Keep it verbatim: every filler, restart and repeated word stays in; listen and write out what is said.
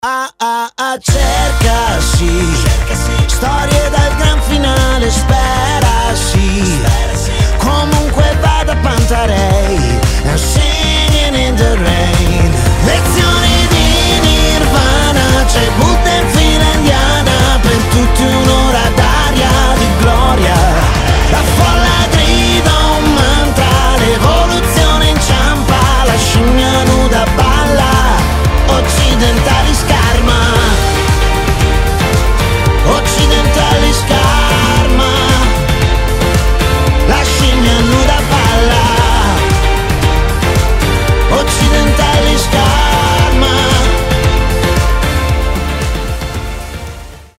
Ah ah ah, cercasi, storie dal gran finale, spero